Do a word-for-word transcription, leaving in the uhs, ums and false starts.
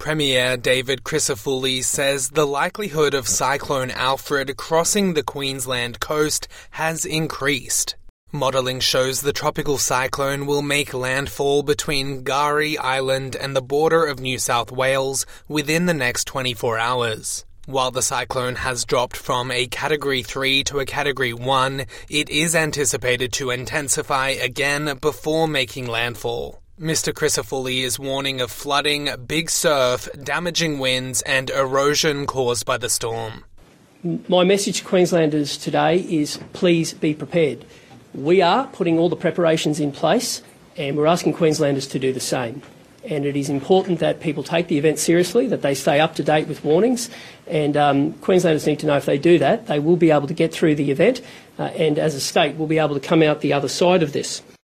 Premier David Crisafulli says the likelihood of Cyclone Alfred crossing the Queensland coast has increased. Modelling shows the tropical cyclone will make landfall between Gari Island and the border of New South Wales within the next twenty-four hours. While the cyclone has dropped from a Category three to a Category one, it is anticipated to intensify again before making landfall. Mister Crisafulli is warning of flooding, big surf, damaging winds and erosion caused by the storm. My message to Queenslanders today is please be prepared. We are putting all the preparations in place and we're asking Queenslanders to do the same. And it is important that people take the event seriously, that they stay up to date with warnings. And um, Queenslanders need to know if they do that, they will be able to get through the event uh, and as a state will be able to come out the other side of this.